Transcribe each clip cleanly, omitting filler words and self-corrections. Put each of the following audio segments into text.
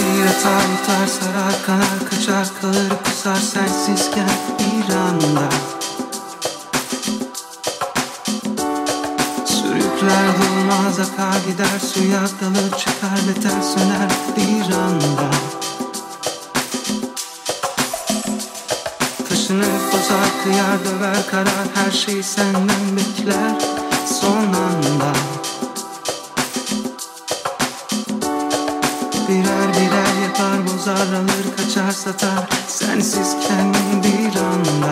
yatar yutar sarar kanar kaçar kalır kusar sensizken bir anda. Sürükler durmaz akar gider suya dalır çıkar beter söner bir anda. Taşınır bozar kıyar döver karar her şeyi senden bekler son anda. Birer birer yapar bozar alır kaçar satar sensizken bir anda.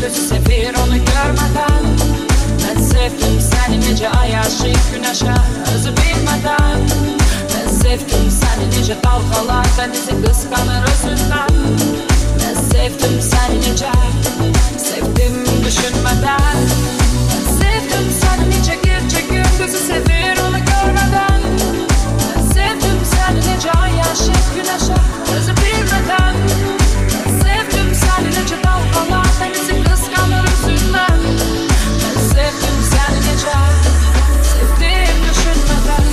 gözü sefir onu görmeden. Ben sevdim seni nece ay aşık güneşe özü bilmeden. Ben sevdim seni nece dalgalar denizi kıskanır özünden. Ben sevdim seni nece, sevdim düşünmeden. Ben sevdim seni nece gece gündüzü sevir onu görmeden. Ben sevdim seni nece ay aşık güneşe özü bilmeden. Ben sevdim seni nece dalgalar denizi kıskanır özünden. Ben sevdim seni nece, sevdim düşünmeden.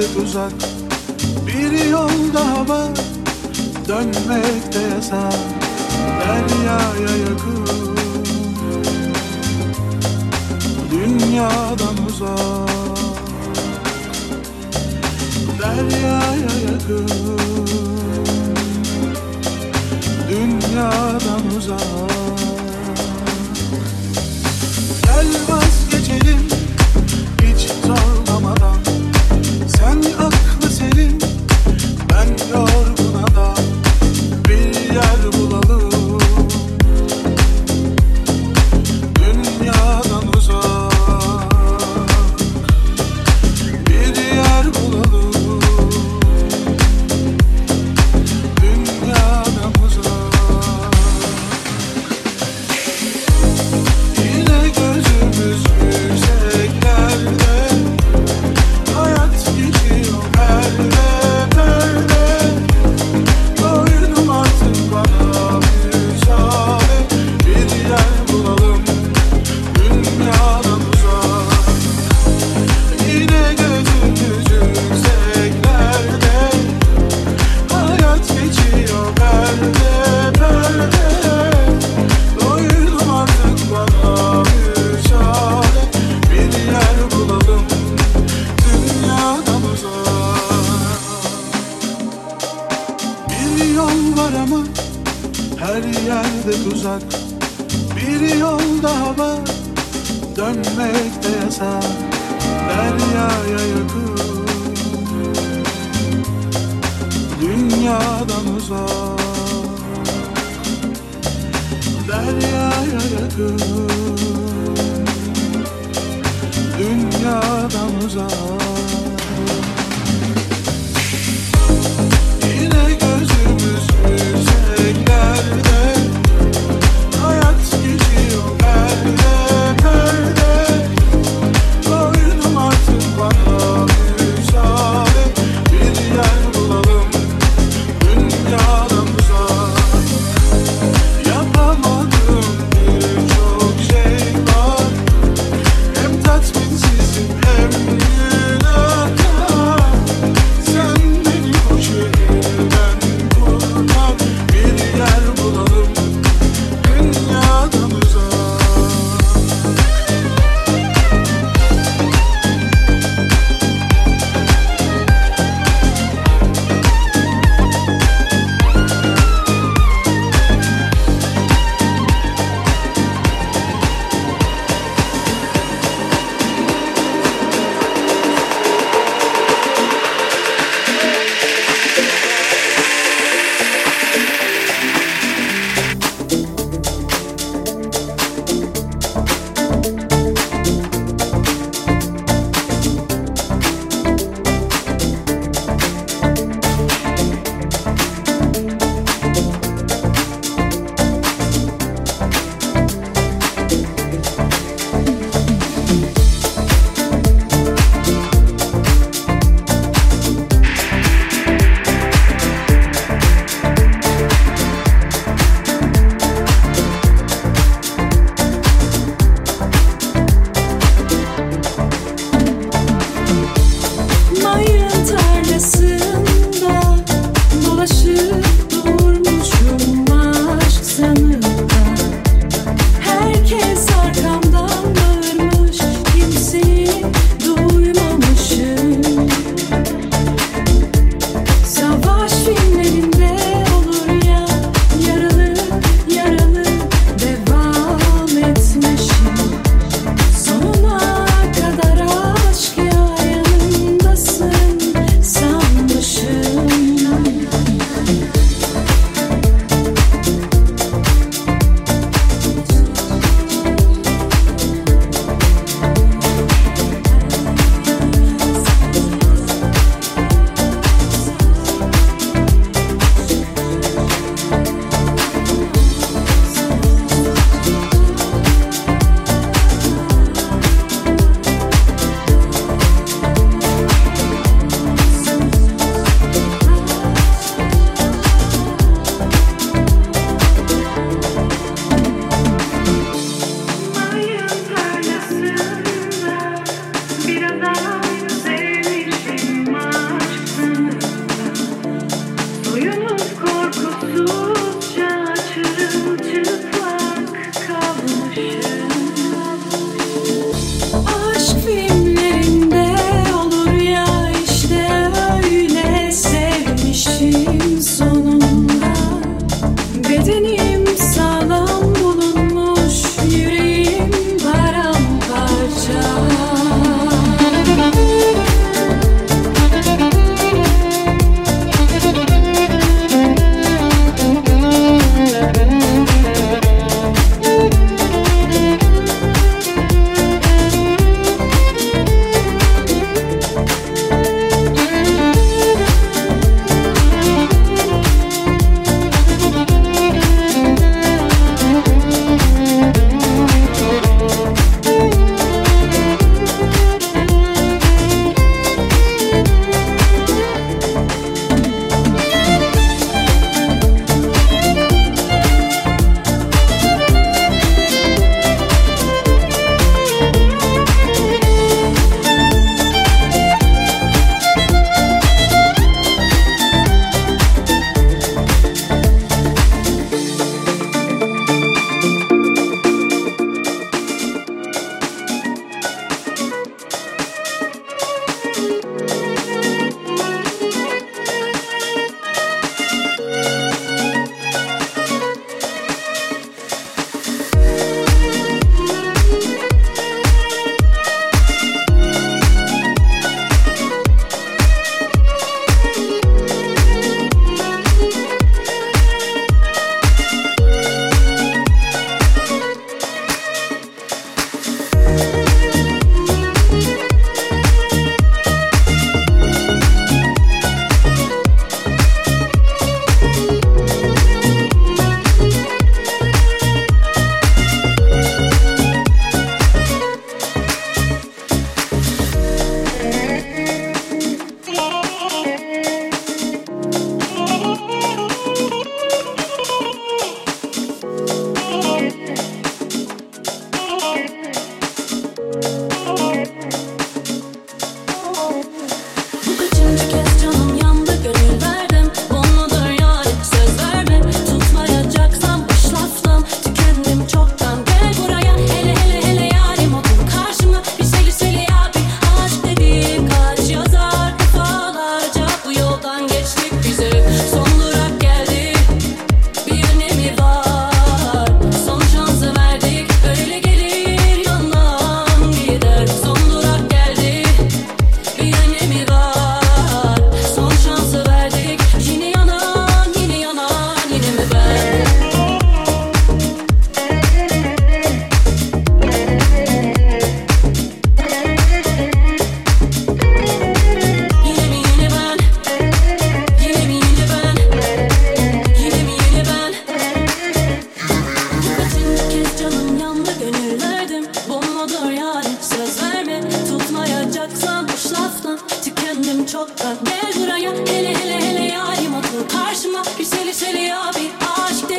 yerde tuzak. Bir yol daha var, dönmek de yasak. Deryaya yakın, dünyadan uzak. Deryaya yakın, dünyadan uzak. Gel vazgeçelim hiç zorlamadan. Sen aklı senin, ben yorgun adam. Bir yer bulalım, dünyadan uzak. Bir yer bulalım, dünyadan uzak. Yine gözümüz yükseklerde, hayat geçiyor perde perde. Doydum artık bana müsaade, bir yer bulalım, dünyadan uzak. Yine gözümüz yükseklerde, hayat geçiyor perde perde. Doydum artık bana müsaade, bir yer bulalım, dünyadan uzak. Bir yol var ama her yerde tuzak. Bir yol daha var, dönmek de yasak. Deryaya yakın, dünyadan uzak. Deryaya yakın, dünyadan uzak. Yine gözümüz yükseklerde, hayat geçiyor perde perde. Doydum artık bana müsaade, bir yer bulalım, dünyadan uzak. Yapamadığım birçok şey var, hem tatminsizim hem günah.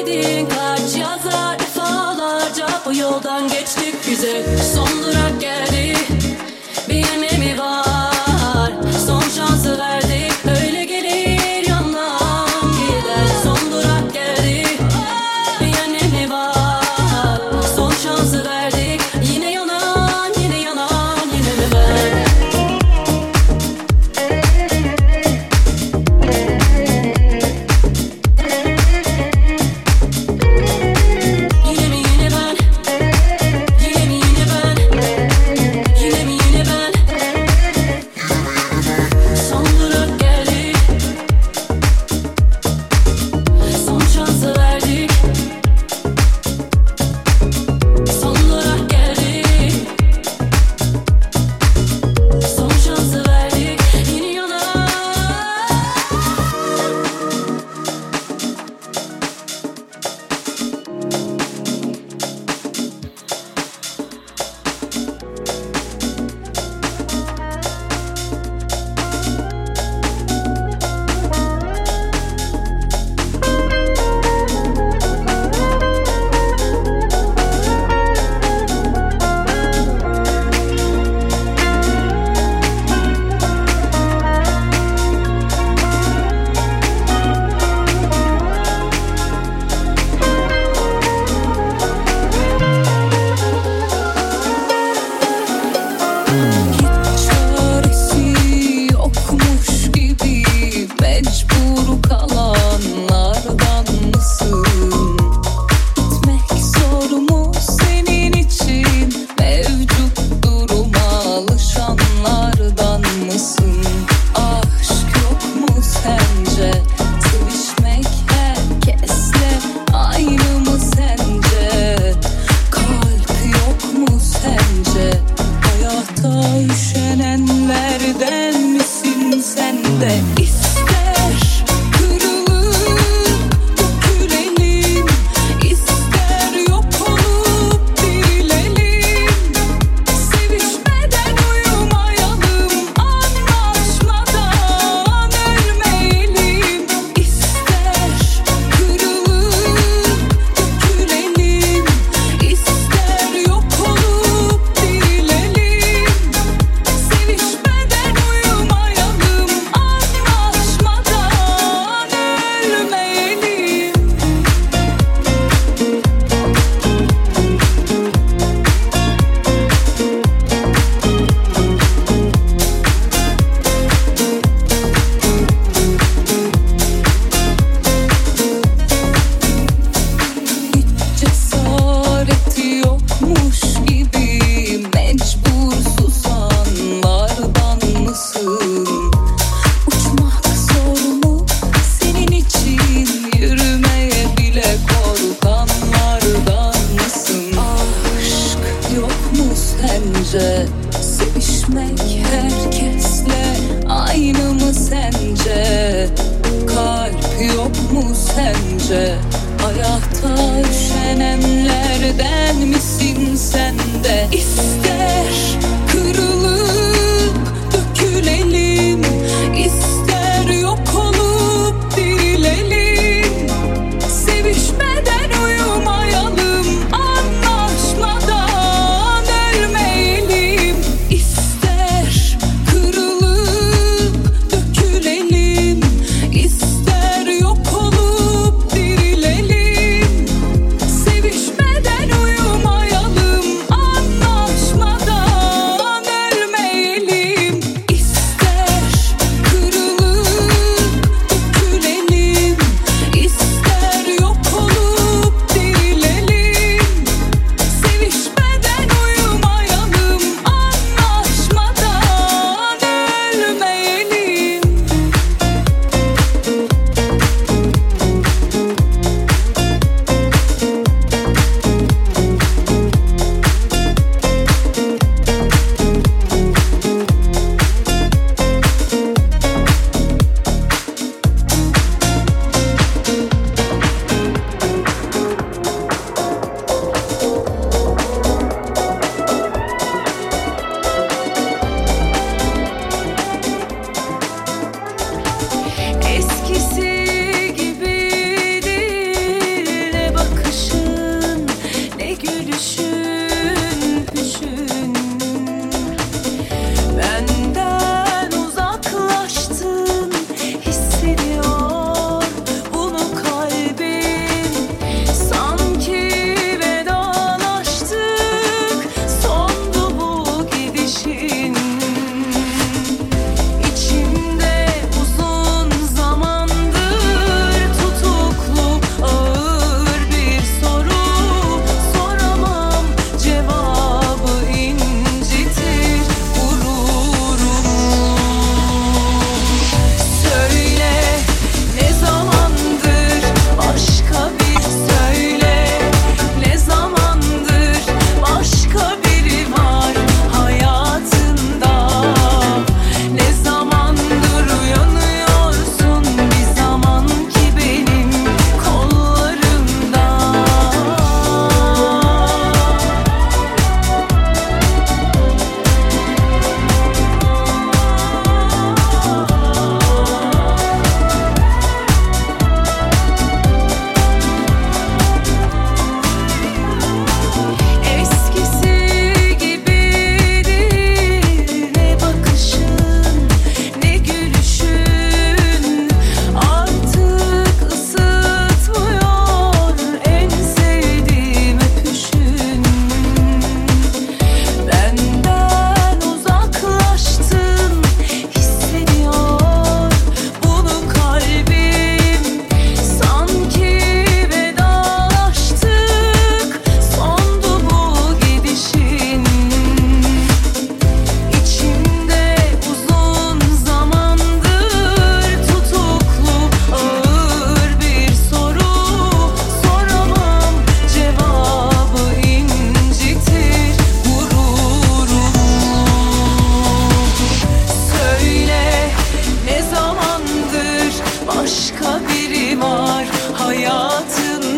dediğin kaç yazar defalarca bu yoldan geçtik bize son durak geldi. Bir önemi var, son şansı verdik, öyle gelir yandan gider. Son durak geldi, bir önemi var, son şansı verdik, yine yanan, yine yanan, yine mi ben? Yine mi yine ben? Yine mi yine ben? Yine mi yine ben? Son durak geldi, son şansı verdik. Son durak geldi, son şansı verdik, yine yanar. Çaresi yokmuş gibi mecbur kalanlardan mısın? Gitmek zor mu senin için? Mevcut duruma alışanlardan mısın? Aşk yok mu sence? Sevişmek herkesle aynı mı sence? Kalp yok mu sence? Hayata üşenenlerden misin sen de? İster kırılıp dökülelim, ister yok olup dirilelim. Sevişmeden uyumayalım, anlaşmadan ölmeyelim. İster kırılıp dökülelim, ister yok olup dirilelim. Sevişmeden uyumayalım, anlaşmadan ölmeyelim. Hiç cesareti yokmuş gibi mecbur susanlardan mısın? Uçmak zor mu senin için? Yürümeye bile korkanlardan mısın? Aşk yok mu sence? Sevişmek herkesle aynı mı sence? Kalp yok mu sence? Hayata üşenenlerden misin sen de? İster kırılıp dökülelim, ister yok olup dirilelim. Sevişmeden uyumayalım, anlaşmadan ölmeyelim. İster kırılıp dökülelim, ister yok olup dirilelim. Sevişmeden uyumayalım, anlaşmadan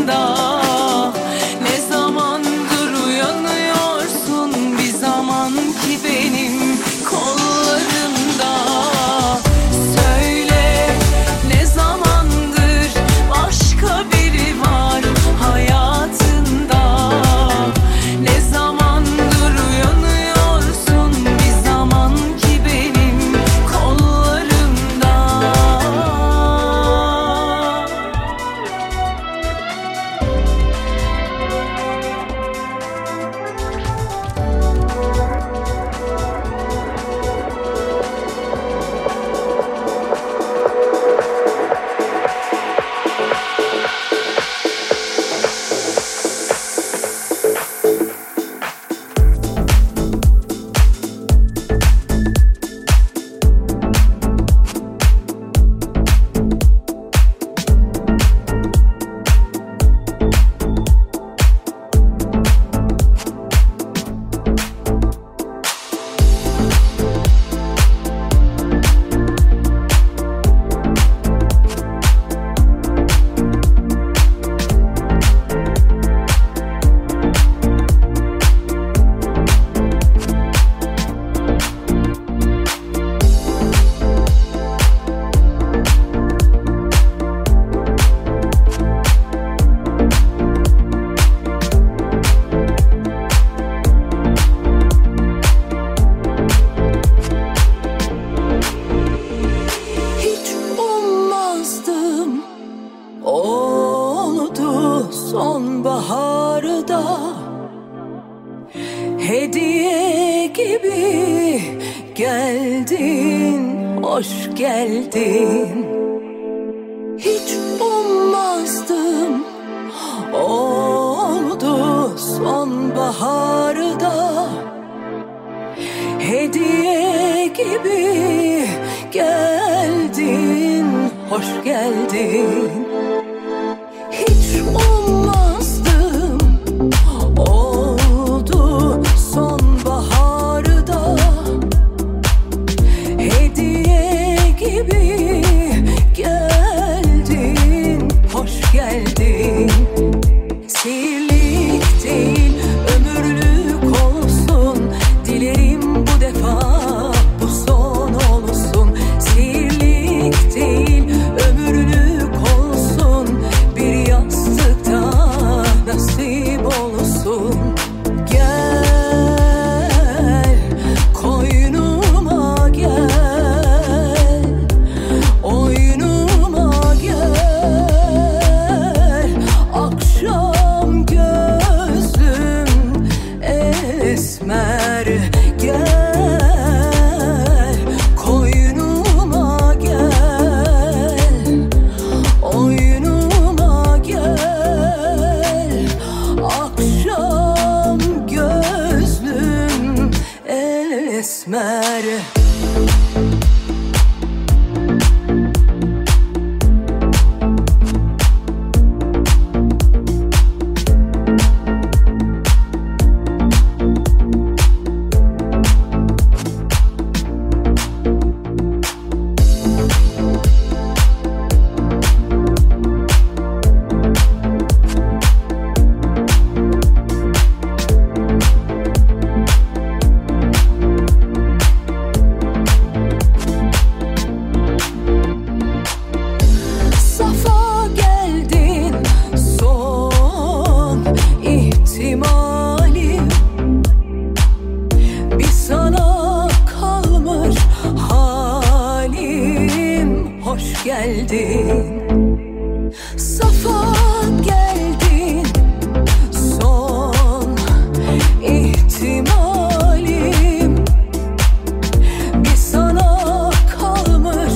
Ne zamandır uyanıyorsun, bir zaman ki benim kollarımda. Söyle, ne zamandır başka biri var hayatında? Ne zamandır uyanıyorsun, bir zaman ki benim kollarımda. Hiç ummazdım, oldu sonbaharda. Hediye gibi geldin, hoş geldin. Hiç ummazdım, oldu sonbaharda. Hediye gibi geldin, hoş geldin. Hiç ummazdım, oldu sonbaharda. Hediye gibi geldin, hoş geldin. Sihirlik değil, ömürlük olsun. Dilerim bu defa bu son olsun. Sihirlik değil, ömürlük olsun. Bir yastıkta nasip olsun. Gel, koynuma gel, oyunuma gel. Akşam gözlüm esmer. Gel, koynuma gel, oyunuma gel. Akşam gözlüm esmer. Safa geldin, son ihtimalim. Bir sana kalmış halim, hoş geldin. Safa geldin, son ihtimalim. Bir sana kalmış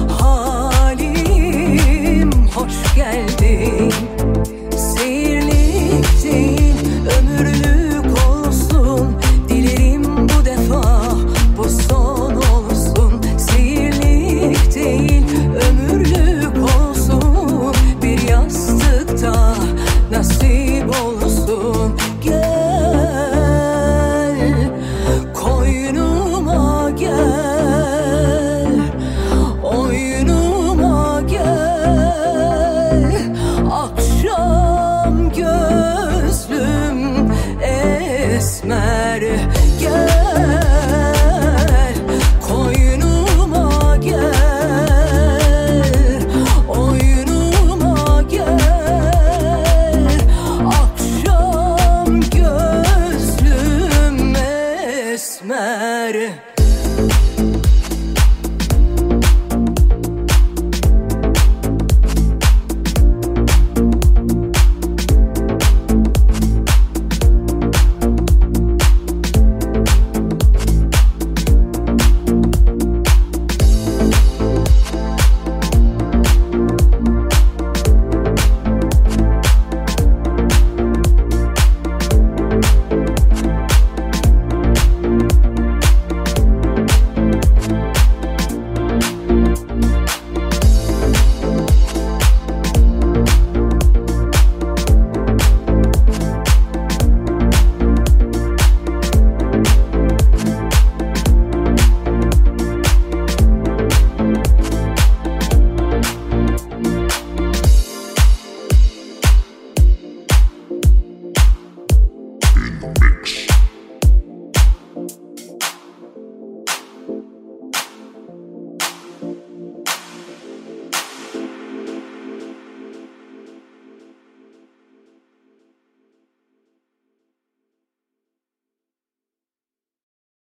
halim, hoş geldin. Sihirlik değil, ömürlük olsun. Dilerim bu defa bu son olsun. Sihirlik değil, ömürlük olsun. Bir yastıkta nasip olsun. Gel, koynuma gel, oyunuma gel. Akşam the mix.